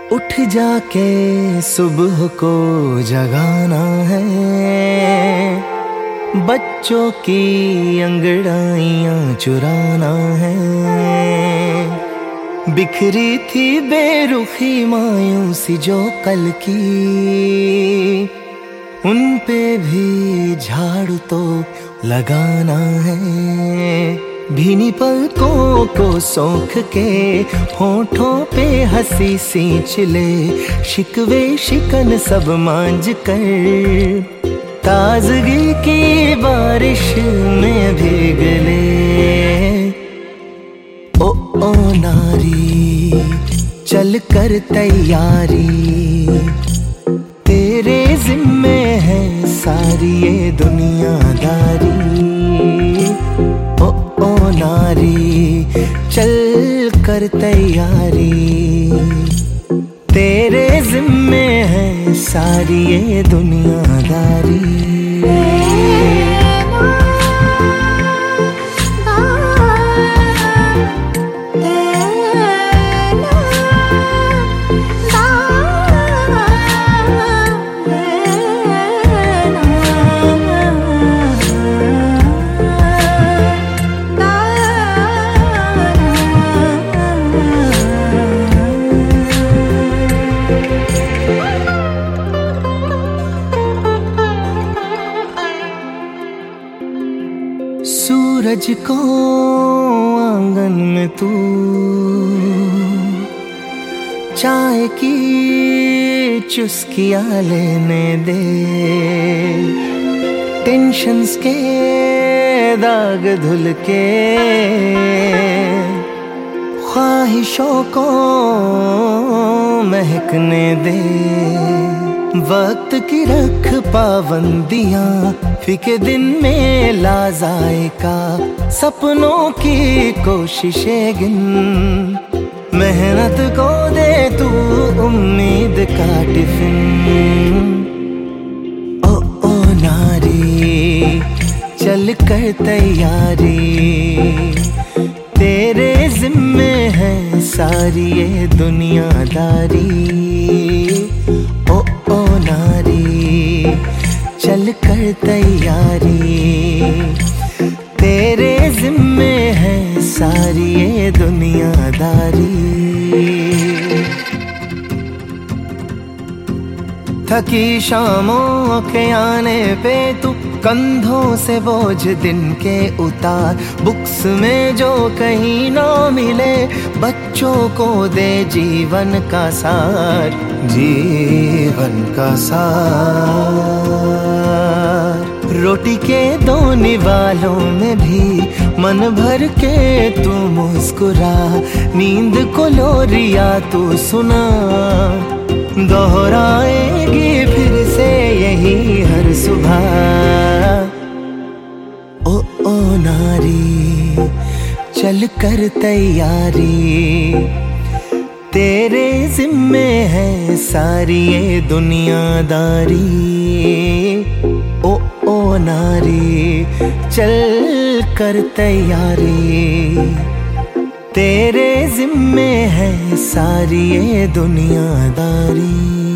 उठ जाके सुबह को जगाना है, बच्चों की अंगड़ाइयां चुराना है। बिखरी थी बेरुखी मायूसी जो कल की, उन पे भी झाड़ू तो लगाना है। भीनी पलकों को सोख के होठों पे हंसी सींच ले, शिकवे शिकन सब मांझ कर ताजगी की बारिश में भीग ले। ओ नारी चल कर तैयारी, तेरे जिम्मे है सारी ये दुनियादारी। ओ नारी चल कर तैयारी, तेरे जिम्मे है सारी ये दुनियादारी। सूरज को आंगन में तू चाय की चुस्कियां लेने दे, टेंशन्स के दाग धुल के ख्वाहिशों को महकने दे। वक्त की रख पाबंदियां फिके दिन में ला जायका, सपनों की कोशिशें गिन, मेहनत को दे तू उम्मीद का टिफिन। ओ नारी चल कर तैयारी, तेरे जिम्मे है सारी ये दुनियादारी। ओ नारी चल कर तैयारी, तेरे जिम्मे है सारी ये दुनियादारी। थकी शामों के आने पे तू कंधों से बोझ दिन के उतार, बुक्स में जो कहीं ना मिले बच्चों को दे जीवन का सार, जीवन का सार। रोटी के दो निवालों में भी मन भर के तू मुस्कुरा, नींद को लोरिया तू सुना, दोहराएगी फिर से यही हर सुबह। ओ नारी चल कर तैयारी, तेरे जिम्मे है सारी ये दुनियादारी। ओ नारी चल कर तैयारी, तेरे जिम्मे है सारी ये दुनियादारी।